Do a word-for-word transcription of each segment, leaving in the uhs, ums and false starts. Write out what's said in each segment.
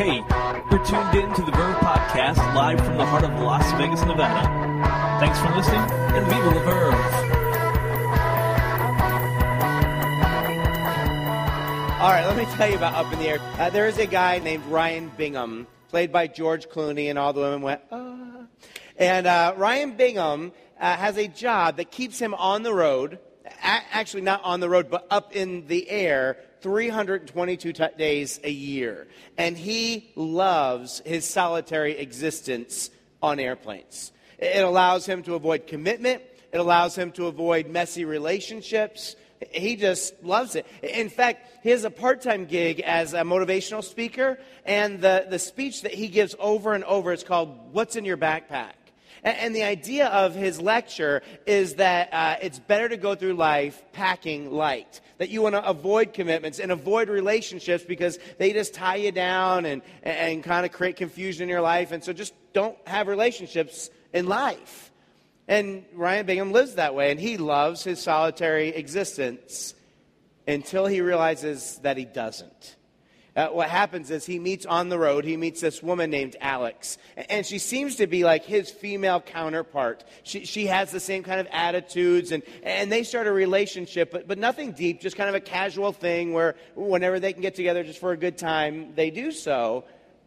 Hey, you're tuned in to the Verve Podcast, live from the heart of Las Vegas, Nevada. Thanks for listening, and viva la Verve! All right, let me tell you about Up in the Air. Uh, there is a guy named Ryan Bingham, played by George Clooney, and all the women went, ah. And uh, Ryan Bingham uh, has a job that keeps him on the road, a- actually not on the road, but up in the air, three hundred twenty-two t- days a year. And he loves his solitary existence on airplanes. It allows him to avoid commitment. It allows him to avoid messy relationships. He just loves it. In fact, he has a part-time gig as a motivational speaker, and the, the speech that he gives over and over is called, "What's in Your Backpack?" And, and the idea of his lecture is that uh, it's better to go through life packing light, that you want to avoid commitments and avoid relationships because they just tie you down and, and kind of create confusion in your life, and so just don't have relationships in life. And Ryan Bingham lives that way, and he loves his solitary existence until he realizes that he doesn't. Uh, what happens is he meets on the road, he meets this woman named Alex, and she seems to be like his female counterpart. She she has the same kind of attitudes, and, and they start a relationship, but, but nothing deep, just kind of a casual thing where whenever they can get together just for a good time, they do so.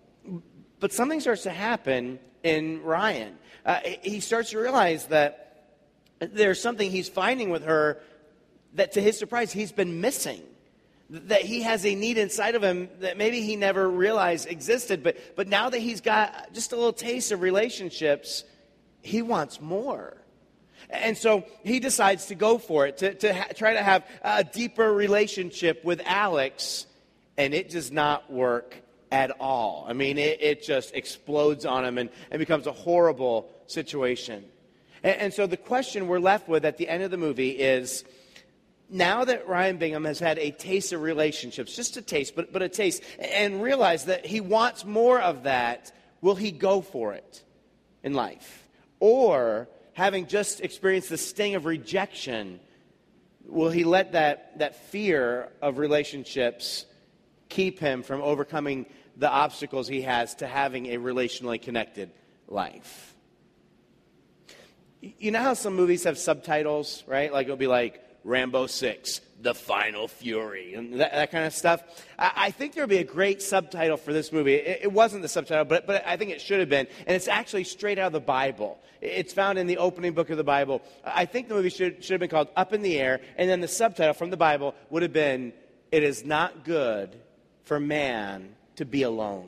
But something starts to happen in Ryan. Uh, he starts to realize that there's something he's finding with her that, to his surprise, he's been missing. That he has a need inside of him that maybe he never realized existed. But, but now that he's got just a little taste of relationships, he wants more. And so he decides to go for it, to, to ha- try to have a deeper relationship with Alex, and it does not work at all. I mean, it, it just explodes on him and, and becomes a horrible situation. And, and so the question we're left with at the end of the movie is, now that Ryan Bingham has had a taste of relationships, just a taste, but, but a taste, and realized that he wants more of that, will he go for it in life? Or, having just experienced the sting of rejection, will he let that, that fear of relationships keep him from overcoming the obstacles he has to having a relationally connected life? You know how some movies have subtitles, right? Like it'll be like Rambo six, The Final Fury, and that, that kind of stuff. I, I think there would be a great subtitle for this movie. It, it wasn't the subtitle, but, but I think it should have been. And it's actually straight out of the Bible. It's found in the opening book of the Bible. I think the movie should, should have been called Up in the Air, and then the subtitle from the Bible would have been, "It is not good for man to be alone."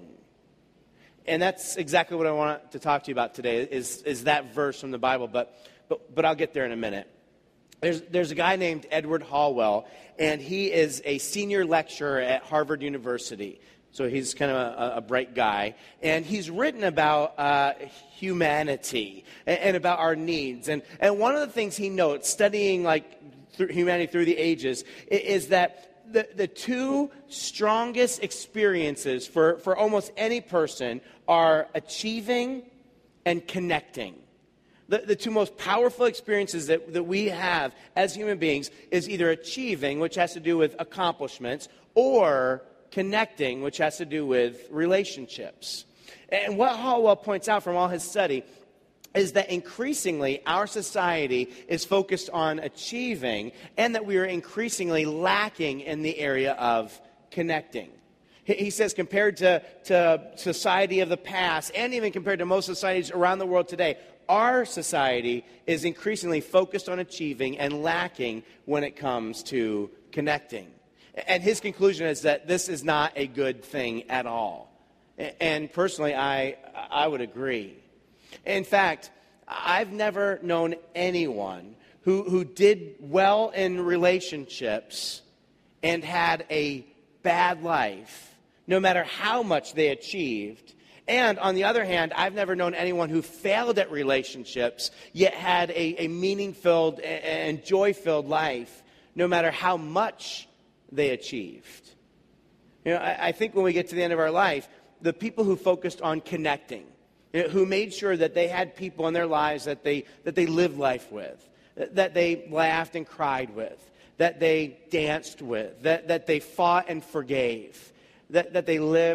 And that's exactly what I want to talk to you about today, is, is that verse from the Bible, but, but, but I'll get there in a minute. There's, there's a guy named Edward Hallwell, and he is a senior lecturer at Harvard University. So he's kind of a, a bright guy. And he's written about uh, humanity and, and about our needs. And, and one of the things he notes, studying like through humanity through the ages, is that the, the two strongest experiences for, for almost any person are achieving and connecting. The, the two most powerful experiences that, that we have as human beings is either achieving, which has to do with accomplishments, or connecting, which has to do with relationships. And what Hallwell points out from all his study is that increasingly our society is focused on achieving, and that we are increasingly lacking in the area of connecting. He says compared to, to society of the past, and even compared to most societies around the world today, our society is increasingly focused on achieving and lacking when it comes to connecting. And his conclusion is that this is not a good thing at all. And personally, I, I would agree. In fact, I've never known anyone who, who did well in relationships and had a bad life, no matter how much they achieved. And on the other hand, I've never known anyone who failed at relationships, yet had a, a meaning-filled and joy-filled life, no matter how much they achieved. You know, I, I think when we get to the end of our life, the people who focused on connecting, you know, who made sure that they had people in their lives that they that they lived life with, that they laughed and cried with, that they danced with, that, that they fought and forgave, that, that they lived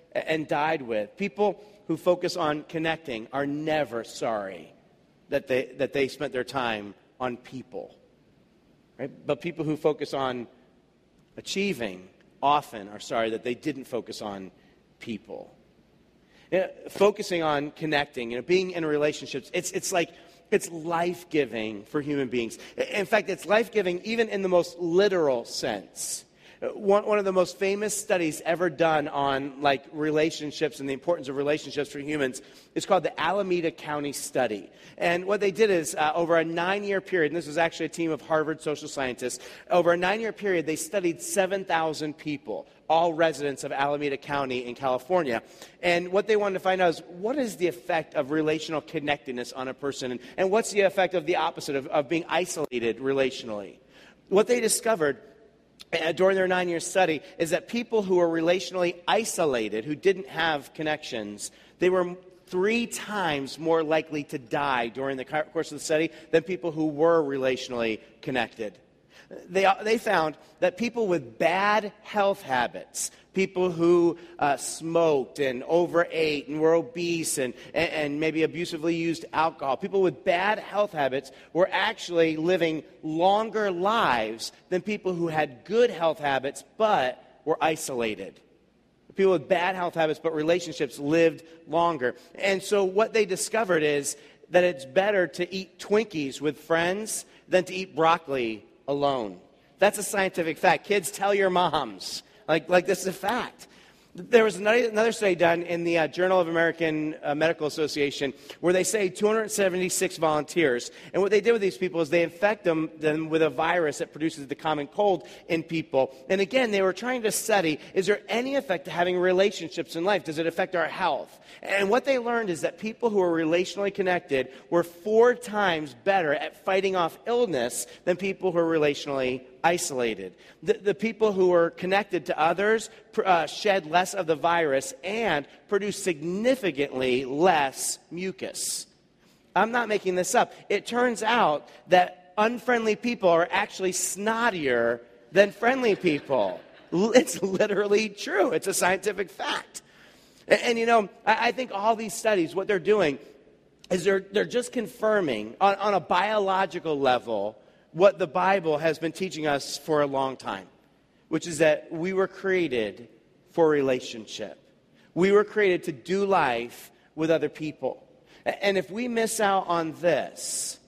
and died with. People who focus on connecting are never sorry that they that they spent their time on people. Right? But people who focus on achieving often are sorry that they didn't focus on people. You know, focusing on connecting, you know, being in relationships, it's it's like it's life-giving for human beings. In fact, it's life-giving even in the most literal sense. One, one of the most famous studies ever done on like relationships and the importance of relationships for humans is called the Alameda County Study. And what they did is uh, over a nine-year period, and this was actually a team of Harvard social scientists, over a nine-year period they studied seven thousand people, all residents of Alameda County in California. And what they wanted to find out is what is the effect of relational connectedness on a person, and, and what's the effect of the opposite of, of being isolated relationally. What they discovered Uh, during their nine-year study is that people who were relationally isolated, who didn't have connections, they were three times more likely to die during the course of the study than people who were relationally connected. They, they found that people with bad health habits, people who uh, smoked and overate and were obese and, and, and maybe abusively used alcohol, people with bad health habits were actually living longer lives than people who had good health habits but were isolated. People with bad health habits but relationships lived longer. And so what they discovered is that it's better to eat Twinkies with friends than to eat broccoli alone. That's a scientific fact. Kids, tell your moms. Like, like this is a fact. There was another, another study done in the uh, Journal of American uh, Medical Association where they say two hundred seventy-six volunteers. And what they did with these people is they infect them, them with a virus that produces the common cold in people. And again, they were trying to study, is there any effect to having relationships in life? Does it affect our health? And what they learned is that people who are relationally connected were four times better at fighting off illness than people who are relationally isolated. The, the people who were connected to others uh, shed less of the virus and produced significantly less mucus. I'm not making this up. It turns out that unfriendly people are actually snottier than friendly people. It's literally true. It's a scientific fact. And, and you know, I, I think all these studies, what they're doing is they're, they're just confirming on, on a biological level what the Bible has been teaching us for a long time, which is that we were created for relationship. We were created to do life with other people. And if we miss out on this,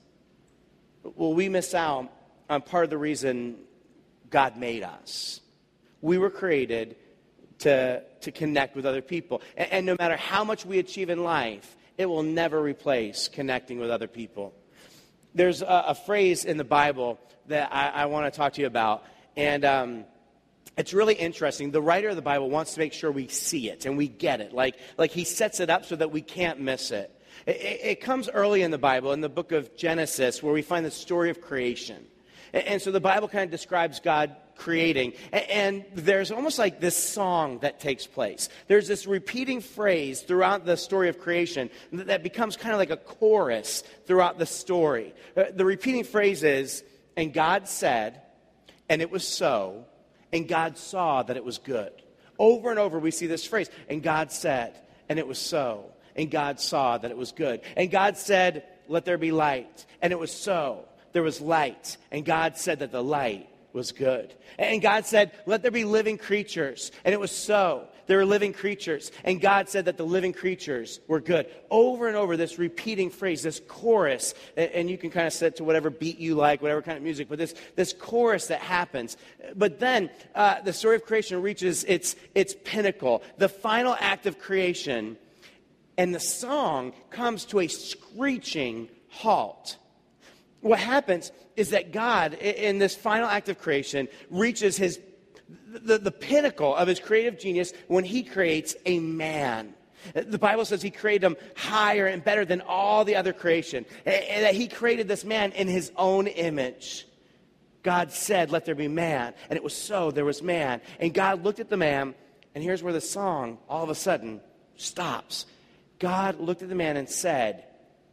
well, we miss out on part of the reason God made us. We were created to, to connect with other people. And, and no matter how much we achieve in life, it will never replace connecting with other people. There's a, a phrase in the Bible that I, I want to talk to you about, and um, it's really interesting. The writer of the Bible wants to make sure we see it and we get it. Like, like he sets it up so that we can't miss it. It, it. It comes early in the Bible, in the book of Genesis, where we find the story of creation. And, and so the Bible kind of describes God creating. And, and there's almost like this song that takes place. There's this repeating phrase throughout the story of creation that, that becomes kind of like a chorus throughout the story. Uh, the repeating phrase is, and God said, and it was so, and God saw that it was good. Over and over we see this phrase, and God said, and it was so, and God saw that it was good. And God said, let there be light, and it was so. There was light, and God said that the light was good. And God said, let there be living creatures. And it was so. There were living creatures. And God said that the living creatures were good. Over and over, this repeating phrase, this chorus, and you can kind of set it to whatever beat you like, whatever kind of music, but this, this chorus that happens. But then uh, the story of creation reaches its, its pinnacle, the final act of creation, and the song comes to a screeching halt. What happens is that God, in this final act of creation, reaches his the, the pinnacle of his creative genius when he creates a man. The Bible says he created him higher and better than all the other creation, and that he created this man in his own image. God said, let there be man, and it was so, there was man. And God looked at the man, and here's where the song all of a sudden stops. God looked at the man and said,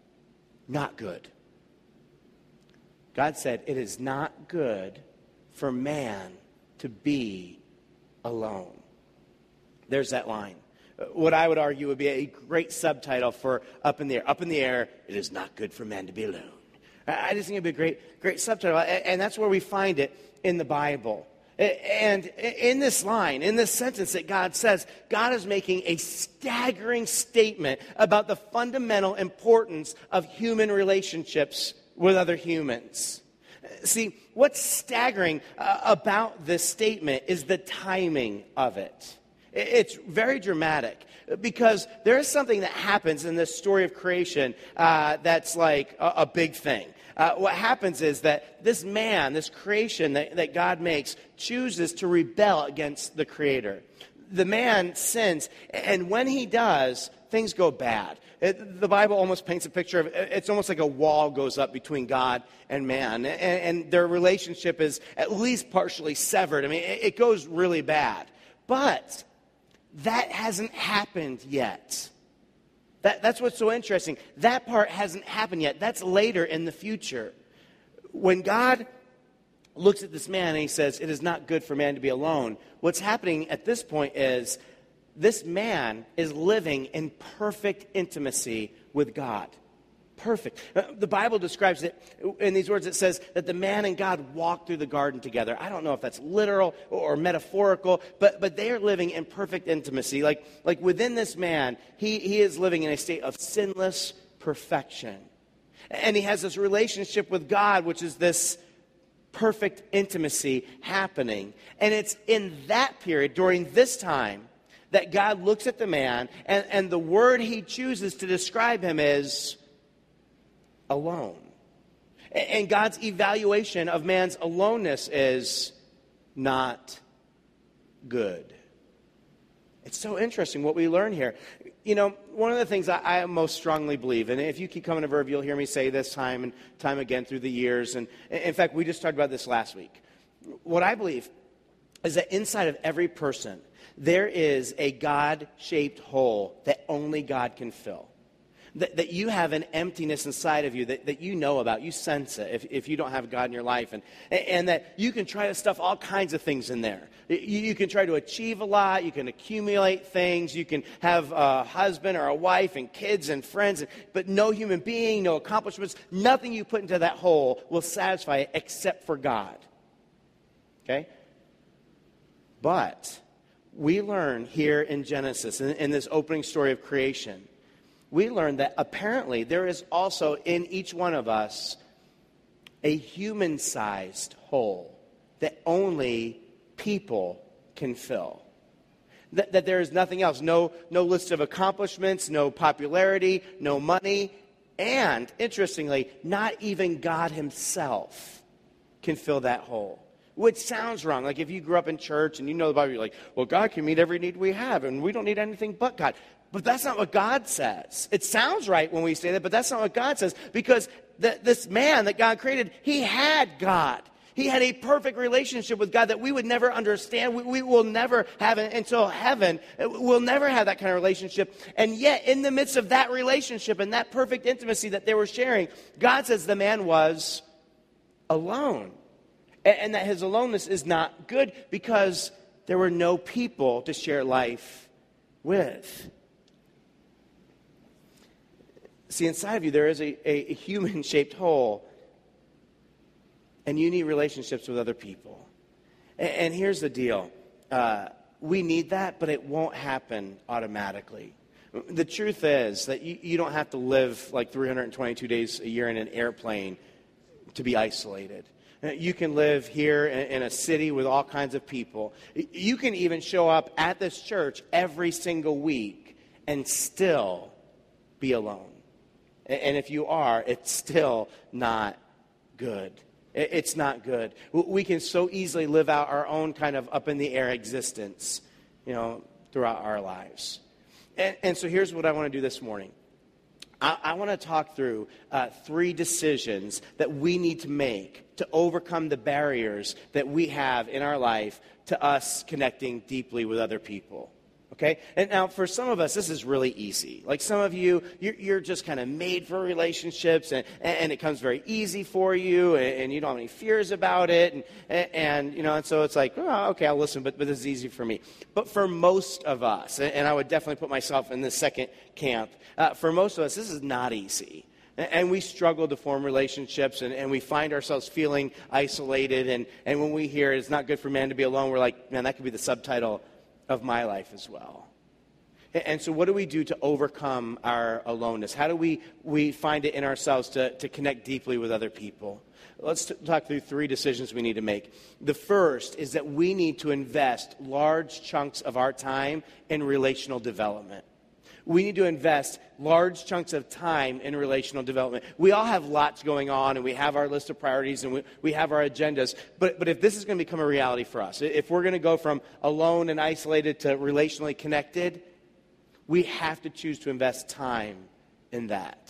not good. God said, it is not good for man to be alone. There's that line. What I would argue would be a great subtitle for Up in the Air. Up in the Air, it is not good for man to be alone. I just think it'd be a great, great subtitle. And that's where we find it in the Bible. And in this line, in this sentence that God says, God is making a staggering statement about the fundamental importance of human relationships with other humans. See, what's staggering uh, about this statement is the timing of it. It's very dramatic because there is something that happens in this story of creation uh, that's like a, a big thing. Uh, what happens is that this man, this creation that, that God makes, chooses to rebel against the Creator. The man sins, and when he does, things go bad. It, the Bible almost paints a picture of, it's almost like a wall goes up between God and man, and, and their relationship is at least partially severed. I mean, it, it goes really bad. But that hasn't happened yet. That, that's what's so interesting. That part hasn't happened yet. That's later in the future. When God looks at this man and he says, it is not good for man to be alone, what's happening at this point is this man is living in perfect intimacy with God. Perfect. The Bible describes it in these words. It says that the man and God walked through the garden together. I don't know if that's literal or metaphorical, but but they are living in perfect intimacy. Like, like within this man, he, he is living in a state of sinless perfection. And he has this relationship with God, which is this perfect intimacy happening. And it's in that period, during this time, that God looks at the man, and, and the word he chooses to describe him is alone. And God's evaluation of man's aloneness is not good. It's so interesting what we learn here. You know, one of the things I, I most strongly believe, and if you keep coming to Verve, you'll hear me say this time and time again through the years. And in fact, we just talked about this last week. What I believe is that inside of every person, there is a God-shaped hole that only God can fill. That, that you have an emptiness inside of you that, that you know about. You sense it if, if you don't have God in your life. And, and that you can try to stuff all kinds of things in there. You, you can try to achieve a lot. You can accumulate things. You can have a husband or a wife and kids and friends. But no human being, no accomplishments, nothing you put into that hole will satisfy it except for God. Okay? But we learn here in Genesis, in, in this opening story of creation, we learn that apparently there is also in each one of us a human-sized hole that only people can fill. That, that there is nothing else. No, no list of accomplishments, no popularity, no money, and, interestingly, not even God himself can fill that hole. Which sounds wrong. Like if you grew up in church and you know the Bible, you're like, well, God can meet every need we have, and we don't need anything but God. But that's not what God says. It sounds right when we say that, but that's not what God says. Because the, this man that God created, he had God. He had a perfect relationship with God that we would never understand. We, we will never have it until heaven. We'll never have that kind of relationship. And yet, in the midst of that relationship and that perfect intimacy that they were sharing, God says the man was alone. And, and that his aloneness is not good because there were no people to share life with. See, inside of you, there is a, a human-shaped hole, and you need relationships with other people. And, and here's the deal. Uh, we need that, but it won't happen automatically. The truth is that you, you don't have to live like three hundred twenty-two days a year in an airplane to be isolated. You can live here in, in a city with all kinds of people. You can even show up at this church every single week and still be alone. And if you are, it's still not good. It's not good. We can so easily live out our own kind of up-in-the-air existence, you know, throughout our lives. And, and so here's what I want to do this morning. I, I want to talk through uh, three decisions that we need to make to overcome the barriers that we have in our life to us connecting deeply with other people. Okay? And now for some of us, this is really easy. Like some of you, you're, you're just kind of made for relationships, and, and it comes very easy for you, and, and you don't have any fears about it. And, and, and, you know, and so it's like, oh, okay, I'll listen, but, but this is easy for me. But for most of us, and, and I would definitely put myself in the second camp, uh, for most of us, this is not easy. And we struggle to form relationships, and, and we find ourselves feeling isolated. And, and when we hear it's not good for man to be alone, we're like, man, that could be the subtitle of my life as well. And, and so what do we do to overcome our aloneness? How do we, we find it in ourselves to, to connect deeply with other people? Let's t- talk through three decisions we need to make. The first is that we need to invest large chunks of our time in relational development. We need to invest large chunks of time in relational development. We all have lots going on, and we have our list of priorities, and we, we have our agendas. But, but if this is going to become a reality for us, if we're going to go from alone and isolated to relationally connected, we have to choose to invest time in that.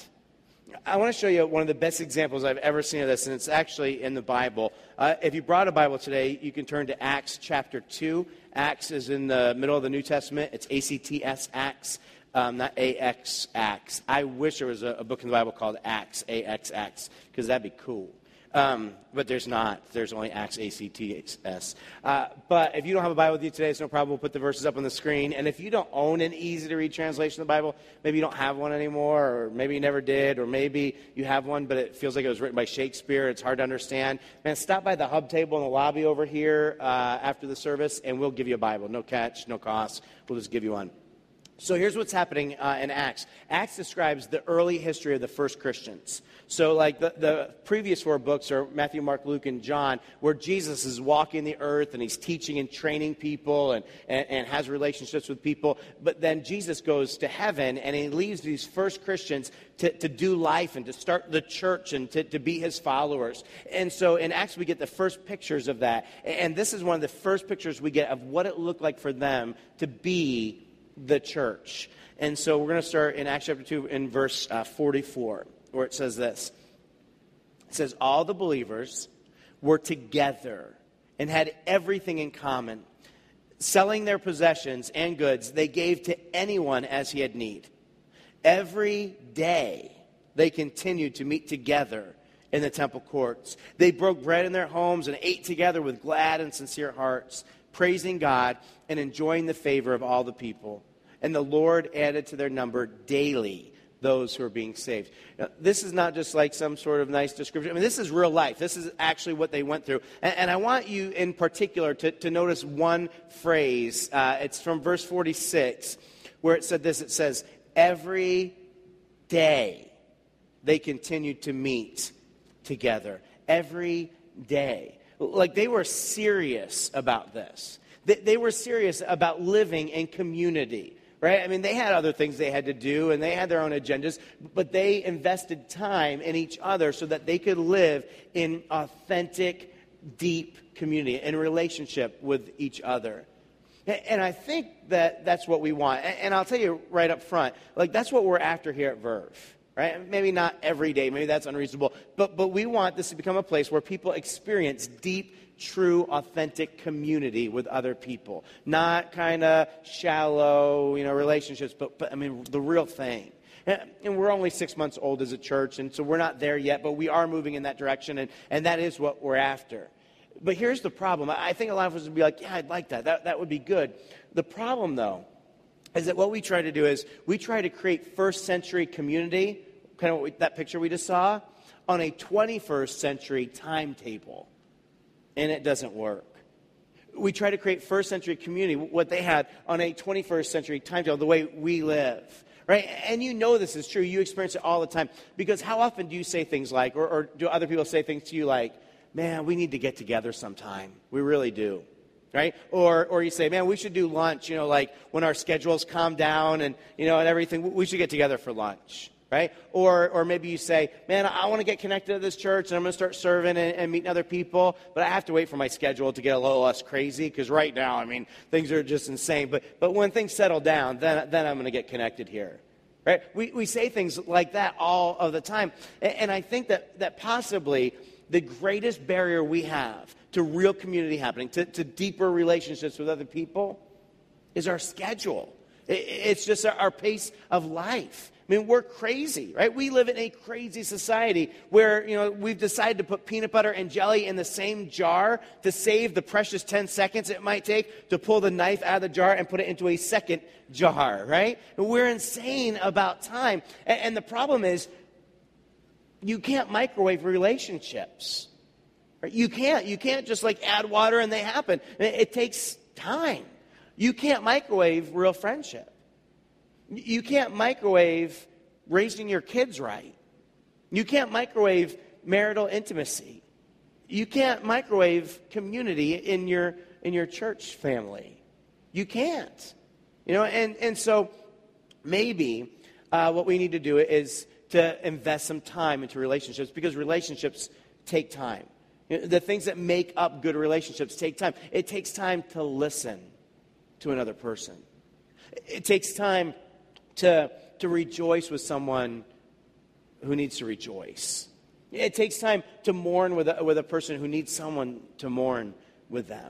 I want to show you one of the best examples I've ever seen of this, and it's actually in the Bible. Uh, if you brought a Bible today, you can turn to Acts chapter two. Acts is in the middle of the New Testament. It's A C T S, Acts. Um, not A X, Acts. I wish there was a, a book in the Bible called Acts, A X, Acts, because that'd be cool. Um, but there's not. There's only Acts, A C T S. Uh, but if you don't have a Bible with you today, it's no problem. We'll put the verses up on the screen. And if you don't own an easy-to-read translation of the Bible, maybe you don't have one anymore, or maybe you never did, or maybe you have one, but it feels like it was written by Shakespeare. It's hard to understand. Man, stop by the hub table in the lobby over here uh, after the service, and we'll give you a Bible. No catch, no cost. We'll just give you one. So here's what's happening uh, in Acts. Acts describes the early history of the first Christians. So like the, the previous four books are Matthew, Mark, Luke, and John, where Jesus is walking the earth and he's teaching and training people and, and, and has relationships with people. But then Jesus goes to heaven and he leaves these first Christians to, to do life and to start the church and to, to be his followers. And so in Acts we get the first pictures of that. And this is one of the first pictures we get of what it looked like for them to be the church. And so we're going to start in Acts chapter two in verse uh, forty-four, where it says this. It says, all the believers were together and had everything in common. Selling their possessions and goods, they gave to anyone as he had need. Every day they continued to meet together in the temple courts. They broke bread in their homes and ate together with glad and sincere hearts, praising God and enjoying the favor of all the people. And the Lord added to their number daily those who are being saved. Now, this is not just like some sort of nice description. I mean, this is real life. This is actually what they went through. And, and I want you in particular to, to notice one phrase. Uh, it's from verse forty-six, where it said this. It says, every day they continued to meet together. Every day. Like they were serious about this. They, they were serious about living in community. Right? I mean, they had other things they had to do, and they had their own agendas, but they invested time in each other so that they could live in authentic, deep community, in relationship with each other. And I think that that's what we want. And I'll tell you right up front, like that's what we're after here at Verve. Right? Maybe not every day, maybe that's unreasonable, but but we want this to become a place where people experience deep, true, authentic community with other people. Not kind of shallow, you know, relationships, but, but I mean, the real thing. And, and we're only six months old as a church, and so we're not there yet, but we are moving in that direction, and, and that is what we're after. But here's the problem. I think a lot of us would be like, yeah, I'd like that. That, that would be good. The problem, though, is that what we try to do is we try to create first century community, kind of what we, that picture we just saw, on a twenty-first century timetable. And it doesn't work. We try to create first century community, what they had, on a twenty-first century timetable, the way we live. Right? And you know this is true. You experience it all the time. Because how often do you say things like, or, or do other people say things to you like, man, we need to get together sometime. We really do. Right? Or or you say, man, we should do lunch, you know, like when our schedules calm down and, you know, and everything, we should get together for lunch. Right? Or or maybe you say, man, I want to get connected to this church and I'm going to start serving and, and meeting other people, but I have to wait for my schedule to get a little less crazy because right now, I mean, things are just insane. But but when things settle down, then then I'm going to get connected here. Right? We we say things like that all of the time. And, and I think that, that possibly the greatest barrier we have to real community happening, to, to deeper relationships with other people, is our schedule. It's just our pace of life. I mean, we're crazy, right? We live in a crazy society where, you know, we've decided to put peanut butter and jelly in the same jar to save the precious ten seconds it might take to pull the knife out of the jar and put it into a second jar, right? We're insane about time. And the problem is, you can't microwave relationships. Right? You can't. You can't just like add water and they happen. It takes time. You can't microwave real friendship. You can't microwave raising your kids right. You can't microwave marital intimacy. You can't microwave community in your in your church family. You can't. You know, and, and so maybe uh, what we need to do is to invest some time into relationships, because relationships take time. You know, the things that make up good relationships take time. It takes time to listen to another person. It takes time to, to rejoice with someone who needs to rejoice. It takes time to mourn with a, with a person who needs someone to mourn with them.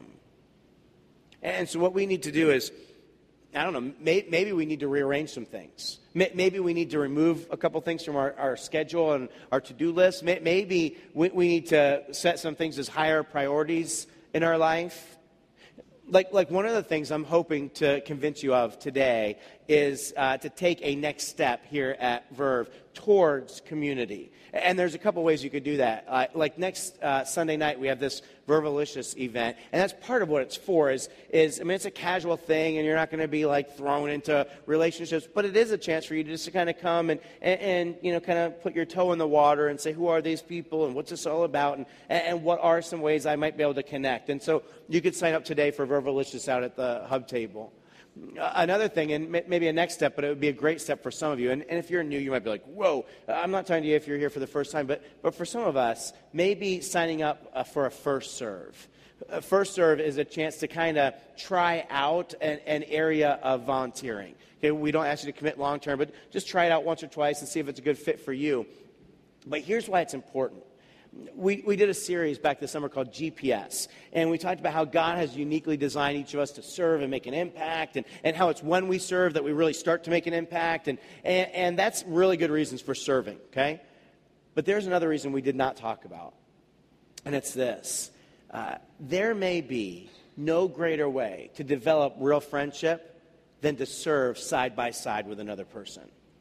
And so what we need to do is, I don't know, may, maybe we need to rearrange some things. May, maybe we need to remove a couple things from our, our schedule and our to-do list. May, maybe we, we need to set some things as higher priorities in our life. Like, like one of the things I'm hoping to convince you of today is uh, to take a next step here at Verve towards community. And there's a couple ways you could do that. Uh, like next uh, Sunday night, we have this Vervalicious event, and that's part of what it's for. Is, is I mean, it's a casual thing, and you're not going to be like thrown into relationships, but it is a chance for you to just to kind of come and, and, and you know, kind of put your toe in the water and say, who are these people, and what's this all about, and, and what are some ways I might be able to connect. And so you could sign up today for Vervalicious out at the hub table. Another thing, and maybe a next step, but it would be a great step for some of you, and, and if you're new, you might be like, whoa, I'm not talking to you if you're here for the first time, but, but for some of us, maybe signing up uh, for a First Serve. A First Serve is a chance to kind of try out an, an area of volunteering. Okay, we don't ask you to commit long term, but just try it out once or twice and see if it's a good fit for you. But here's why it's important. We, we did a series back this summer called G P S, and we talked about how God has uniquely designed each of us to serve and make an impact, and, and how it's when we serve that we really start to make an impact, and, and, and that's really good reasons for serving, okay? But there's another reason we did not talk about, and it's this. Uh, there may be no greater way to develop real friendship than to serve side by side with another person.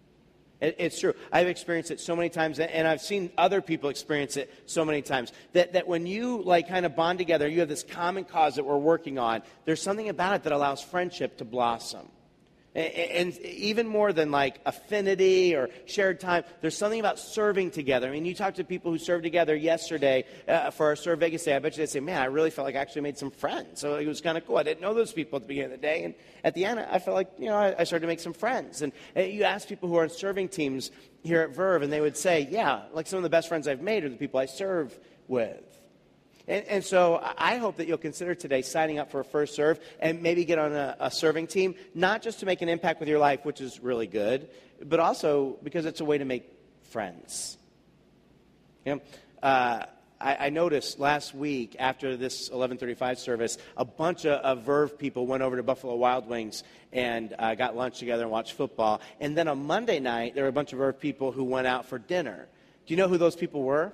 It's true. I've experienced it so many times, and I've seen other people experience it so many times, that, that when you like kind of bond together, you have this common cause that we're working on, there's something about it that allows friendship to blossom. And, and even more than like affinity or shared time, there's something about serving together. I mean, you talk to people who served together yesterday uh, for our Serve Vegas Day, I bet you they say, man, I really felt like I actually made some friends. So it was kind of cool. I didn't know those people at the beginning of the day. And at the end, I felt like, you know, I, I started to make some friends. And uh, you ask people who are on serving teams here at Verve, and they would say, yeah, like some of the best friends I've made are the people I serve with. And, and so I hope that you'll consider today signing up for a First Serve and maybe get on a, a serving team, not just to make an impact with your life, which is really good, but also because it's a way to make friends. You know, uh, I, I noticed last week after this eleven thirty-five service, a bunch of, of Verve people went over to Buffalo Wild Wings and uh, got lunch together and watched football. And then on Monday night, there were a bunch of Verve people who went out for dinner. Do you know who those people were?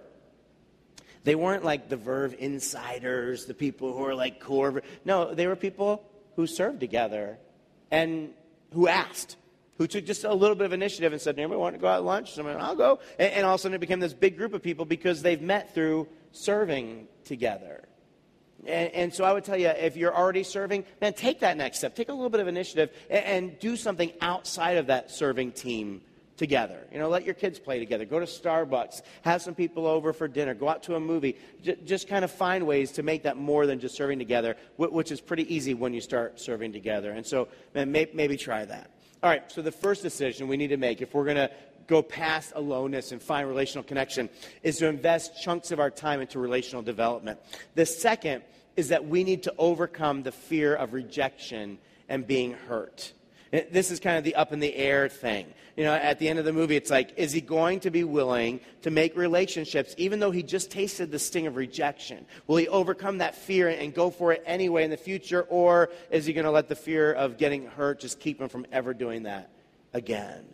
They weren't like the Verve insiders, the people who are like core. No, they were people who served together and who asked, who took just a little bit of initiative and said, anybody want to go out to lunch? Someone, I'll go. And, and all of a sudden it became this big group of people because they've met through serving together. And, and so I would tell you, if you're already serving, man, take that next step. Take a little bit of initiative and, and do something outside of that serving team together. You know, let your kids play together. Go to Starbucks. Have some people over for dinner. Go out to a movie. J- just kind of find ways to make that more than just serving together, wh- which is pretty easy when you start serving together. And so man, may- maybe try that. All right, so the first decision we need to make if we're going to go past aloneness and find relational connection is to invest chunks of our time into relational development. The second is that we need to overcome the fear of rejection and being hurt. This is kind of the up in the air thing. You know, at the end of the movie, it's like, is he going to be willing to make relationships even though he just tasted the sting of rejection? Will he overcome that fear and go for it anyway in the future? Or is he going to let the fear of getting hurt just keep him from ever doing that again?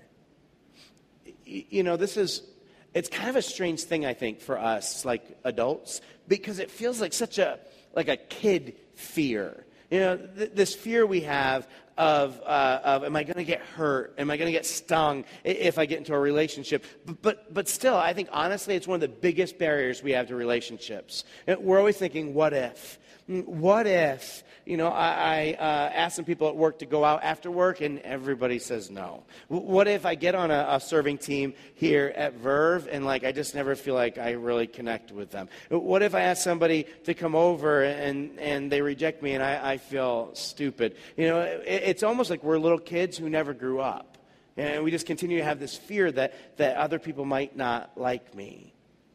You know, this is, it's kind of a strange thing, I think, for us, like adults, because it feels like such a, like a kid fear. You know, th- this fear we have of, uh, of am I going to get hurt? Am I going to get stung if I get into a relationship? But, but but still, I think, honestly, it's one of the biggest barriers we have to relationships. We're always thinking, what if? What if, you know, I, I uh, ask some people at work to go out after work, and everybody says no? What if I get on a, a serving team here at Verve, and, like, I just never feel like I really connect with them? What if I ask somebody to come over, and, and they reject me, and I, I feel stupid? You know, it, it's almost like we're little kids who never grew up, and we just continue to have this fear that, that other people might not like me.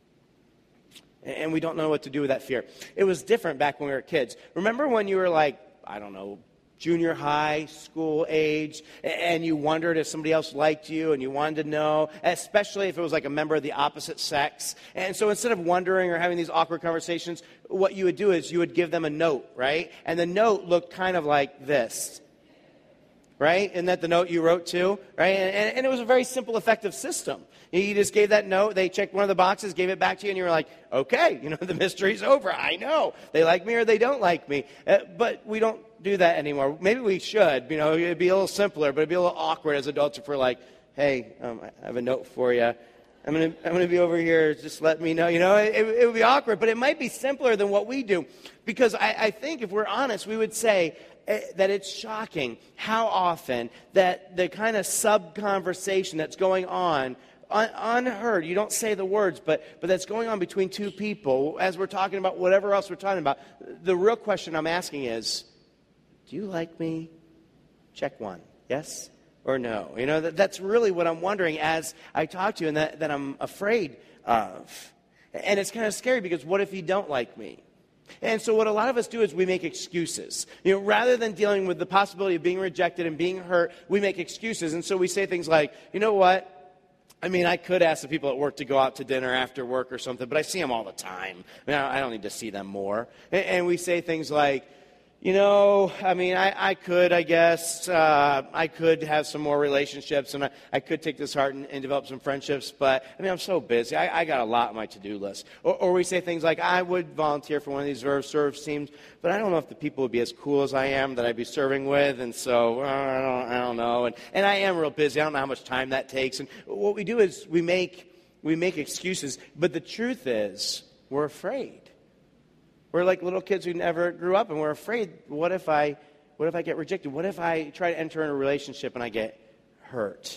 And we don't know what to do with that fear. It was different back when we were kids. Remember when you were like, I don't know, junior high, school age, and you wondered if somebody else liked you and you wanted to know, especially if it was like a member of the opposite sex. And so instead of wondering or having these awkward conversations, what you would do is you would give them a note, right? And the note looked kind of like this. Right? Isn't that the note you wrote too? Right? And, and, and it was a very simple, effective system. You just gave that note, they checked one of the boxes, gave it back to you, and you were like, okay, you know, the mystery's over. I know. They like me or they don't like me. Uh, but we don't do that anymore. Maybe we should. You know, it'd be a little simpler, but it'd be a little awkward as adults if we're like, hey, um, I have a note for you. I'm going to I'm gonna be over here. Just let me know. You know, it, it would be awkward, but it might be simpler than what we do. Because I, I think if we're honest, we would say, that it's shocking how often that the kind of sub-conversation that's going on, un- unheard, you don't say the words, but, but that's going on between two people, as we're talking about whatever else we're talking about, the real question I'm asking is, do you like me? Check one. Yes or no? You know, that, that's really what I'm wondering as I talk to you and that, that I'm afraid of. And it's kind of scary because what if you don't like me? And so what a lot of us do is we make excuses. You know, rather than dealing with the possibility of being rejected and being hurt, we make excuses. And so we say things like, you know what? I mean, I could ask the people at work to go out to dinner after work or something, but I see them all the time. I mean, I don't need to see them more. And, and we say things like, you know, I mean, I, I could, I guess, uh, I could have some more relationships, and I, I could take this heart and, and develop some friendships, but, I mean, I'm so busy. I, I got a lot on my to-do list. Or, or we say things like, I would volunteer for one of these Verve serve teams, but I don't know if the people would be as cool as I am that I'd be serving with, and so, uh, I, don't, I don't know. And, and I am real busy. I don't know how much time that takes. And what we do is we make, we make excuses, but the truth is we're afraid. We're like little kids who never grew up, and we're afraid, what if I what if I get rejected? What if I try to enter in a relationship and I get hurt?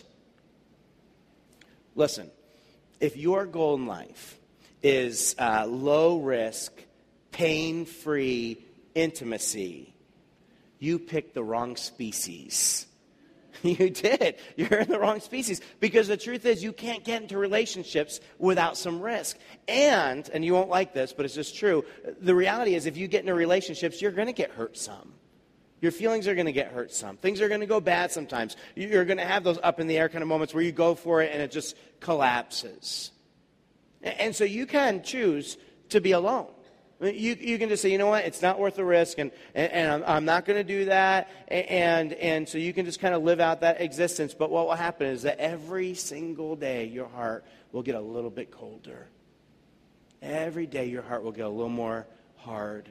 Listen, if your goal in life is uh, low-risk, pain-free intimacy, you picked the wrong species. You did. You're in the wrong species. Because the truth is, you can't get into relationships without some risk. And, and you won't like this, but it's just true, the reality is if you get into relationships, you're going to get hurt some. Your feelings are going to get hurt some. Things are going to go bad sometimes. You're going to have those up-in-the-air kind of moments where you go for it and it just collapses. And so you can choose to be alone. You you can just say, you know what, it's not worth the risk, and, and, and I'm, I'm not going to do that, and, and so you can just kind of live out that existence. But what will happen is that every single day your heart will get a little bit colder. Every day your heart will get a little more hard.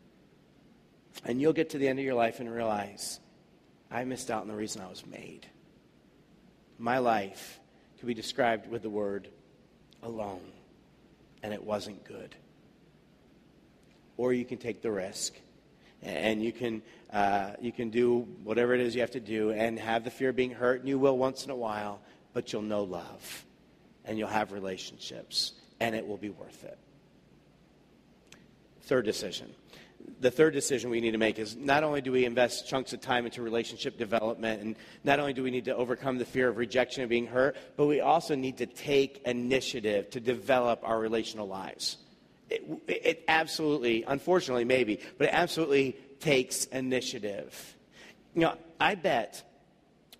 And you'll get to the end of your life and realize, I missed out on the reason I was made. My life could be described with the word alone, and it wasn't good. Or you can take the risk, and you can uh, you can do whatever it is you have to do and have the fear of being hurt, and you will once in a while, but you'll know love, and you'll have relationships, and it will be worth it. Third decision. The third decision we need to make is not only do we invest chunks of time into relationship development, and not only do we need to overcome the fear of rejection and being hurt, but we also need to take initiative to develop our relational lives. It, it absolutely, unfortunately maybe, but it absolutely takes initiative. You know, I bet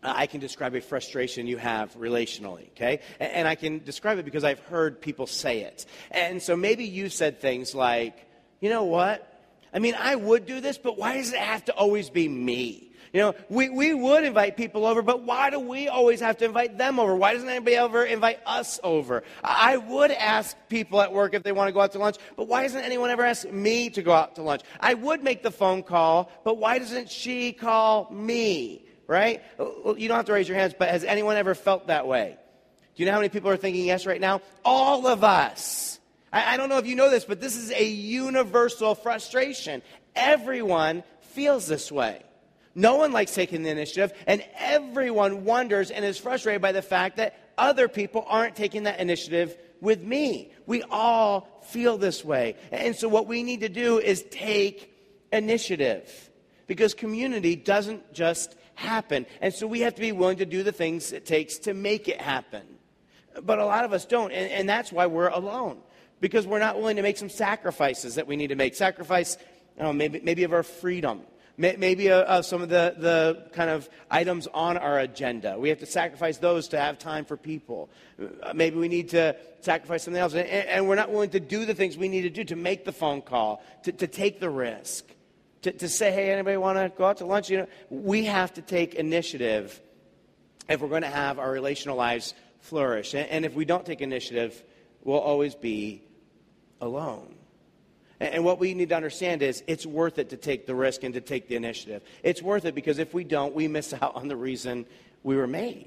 I can describe a frustration you have relationally, okay? And I can describe it because I've heard people say it. And so maybe you said things like, you know what? I mean, I would do this, but why does it have to always be me? You know, we, we would invite people over, but why do we always have to invite them over? Why doesn't anybody ever invite us over? I would ask people at work if they want to go out to lunch, but why doesn't anyone ever ask me to go out to lunch? I would make the phone call, but why doesn't she call me, right? You don't have to raise your hands, but has anyone ever felt that way? Do you know how many people are thinking yes right now? All of us. I, I don't know if you know this, but this is a universal frustration. Everyone feels this way. No one likes taking the initiative, and everyone wonders and is frustrated by the fact that other people aren't taking that initiative with me. We all feel this way. And so what we need to do is take initiative, because community doesn't just happen. And so we have to be willing to do the things it takes to make it happen. But a lot of us don't, and, and that's why we're alone, because we're not willing to make some sacrifices that we need to make. Sacrifice, I don't know, maybe, maybe of our freedom. Maybe uh, uh, some of the, the kind of items on our agenda. We have to sacrifice those to have time for people. Uh, maybe we need to sacrifice something else. And, and we're not willing to do the things we need to do to make the phone call, to, to take the risk, to, to say, hey, anybody want to go out to lunch? You know, we have to take initiative if we're going to have our relational lives flourish. And, and if we don't take initiative, we'll always be alone. And what we need to understand is it's worth it to take the risk and to take the initiative. It's worth it because if we don't, we miss out on the reason we were made.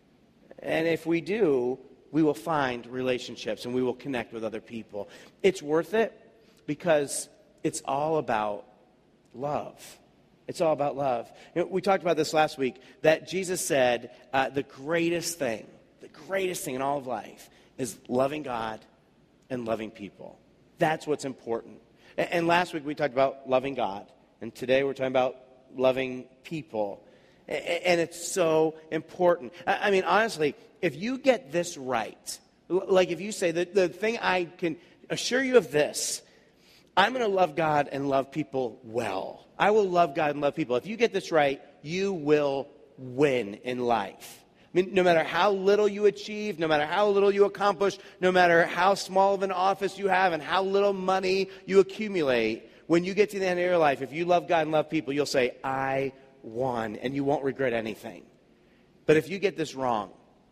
And if we do, we will find relationships and we will connect with other people. It's worth it because it's all about love. It's all about love. You know, we talked about this last week, that Jesus said uh, the greatest thing, the greatest thing in all of life is loving God and loving people. That's what's important. And last week we talked about loving God. And today we're talking about loving people. And it's so important. I mean, honestly, if you get this right, like if you say that the thing I can assure you of this, I'm going to love God and love people well. I will love God and love people. If you get this right, you will win in life. I mean, no matter how little you achieve, no matter how little you accomplish, no matter how small of an office you have and how little money you accumulate, when you get to the end of your life, if you love God and love people, you'll say, I won, and you won't regret anything. But if you get this wrong,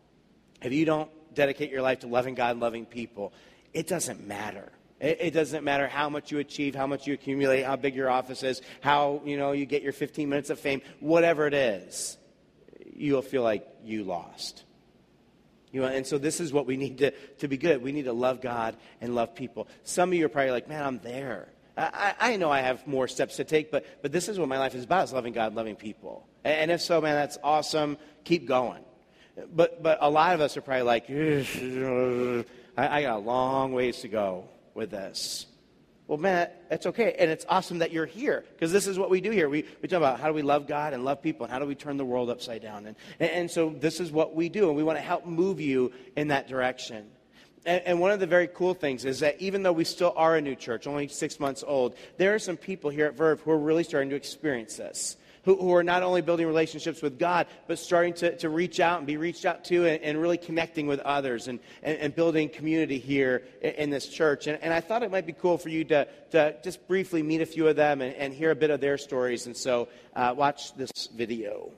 if you don't dedicate your life to loving God and loving people, it doesn't matter. It, it doesn't matter how much you achieve, how much you accumulate, how big your office is, how, you know, you get your fifteen minutes of fame, whatever it is. You'll feel like you lost. You know, and so this is what we need to, to be good. We need to love God and love people. Some of you are probably like, man, I'm there. I, I know I have more steps to take, but, but this is what my life is about, is loving God and loving people. And, and if so, man, that's awesome. Keep going. But but a lot of us are probably like, I, I got a long ways to go with this. Well, man, that's okay. And it's awesome that you're here, because this is what we do here. We, we talk about how do we love God and love people, and how do we turn the world upside down. And, and, and so this is what we do, and we want to help move you in that direction. And, and one of the very cool things is that even though we still are a new church, only six months old, there are some people here at Verve who are really starting to experience this. Who, who are not only building relationships with God, but starting to, to reach out and be reached out to, and, and really connecting with others and, and, and building community here in, in this church. And, and I thought it might be cool for you to, to just briefly meet a few of them and, and hear a bit of their stories. And so uh, watch this video.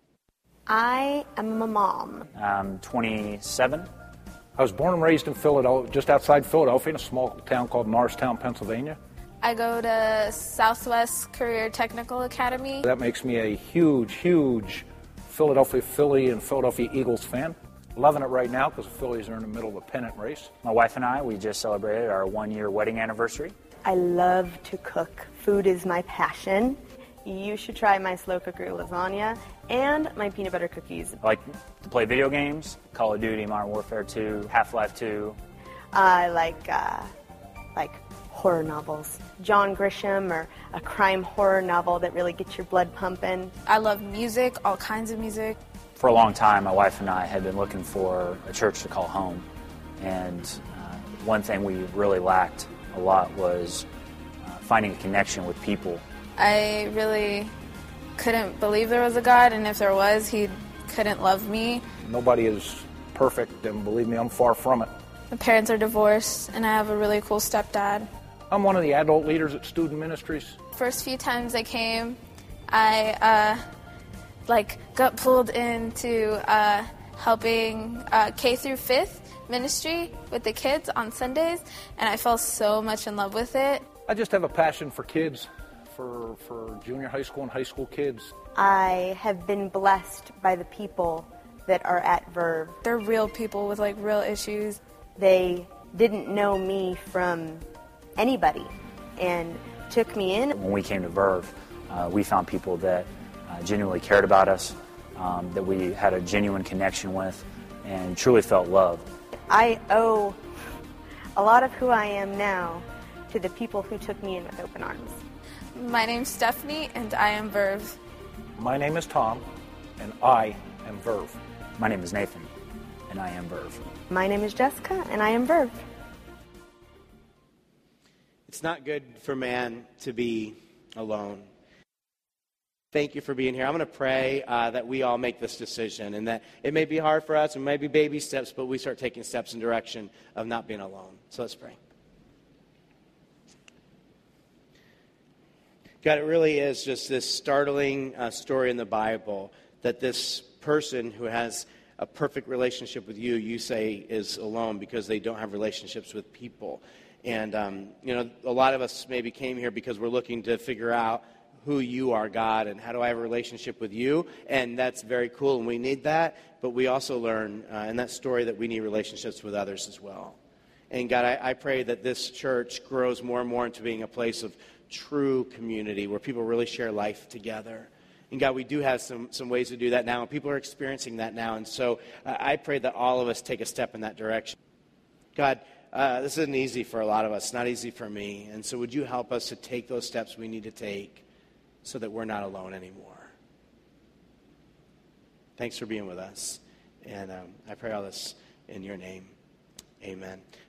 I am a mom. I'm twenty-seven. I was born and raised in Philadelphia, just outside Philadelphia, in a small town called Morristown, Pennsylvania. I go to Southwest Career Technical Academy. That makes me a huge, huge Philadelphia Philly and Philadelphia Eagles fan. Loving it right now because the Phillies are in the middle of a pennant race. My wife and I, we just celebrated our one-year wedding anniversary. I love to cook. Food is my passion. You should try my slow cooker lasagna and my peanut butter cookies. I like to play video games, Call of Duty, Modern Warfare two, Half-Life two. I like, uh, like horror novels. John Grisham, or a crime horror novel that really gets your blood pumping. I love music, all kinds of music. For a long time, my wife and I had been looking for a church to call home. And uh, one thing we really lacked a lot was uh, finding a connection with people. I really couldn't believe there was a God, and if there was, he couldn't love me. Nobody is perfect, and believe me, I'm far from it. My parents are divorced, and I have a really cool stepdad. I'm one of the adult leaders at Student Ministries. First few times I came, I uh, like got pulled into uh, helping uh, K through fifth ministry with the kids on Sundays, and I fell so much in love with it. I just have a passion for kids, for, for junior high school and high school kids. I have been blessed by the people that are at Verve. They're real people with like real issues. They didn't know me from anybody and took me in. When we came to Verve, uh, we found people that uh, genuinely cared about us, um, that we had a genuine connection with, and truly felt love. I owe a lot of who I am now to the people who took me in with open arms. My name's Stephanie, and I am Verve. My name is Tom, and I am Verve. My name is Nathan, and I am Verve. My name is Jessica, and I am Verve. It's not good for man to be alone. Thank you for being here. I'm going to pray uh, that we all make this decision, and that it may be hard for us, it may be baby steps, but we start taking steps in direction of not being alone. So let's pray. God, it really is just this startling uh, story in the Bible that this person who has a perfect relationship with you, you say is alone because they don't have relationships with people. And, um, you know, a lot of us maybe came here because we're looking to figure out who you are, God, and how do I have a relationship with you? And that's very cool, and we need that. But we also learn uh, in that story that we need relationships with others as well. And, God, I, I pray that this church grows more and more into being a place of true community where people really share life together. And, God, we do have some, some ways to do that now, and people are experiencing that now. And so uh, I pray that all of us take a step in that direction. God, uh, this isn't easy for a lot of us. It's not easy for me. And so would you help us to take those steps we need to take so that we're not alone anymore? Thanks for being with us. And um, I pray all this in your name. Amen.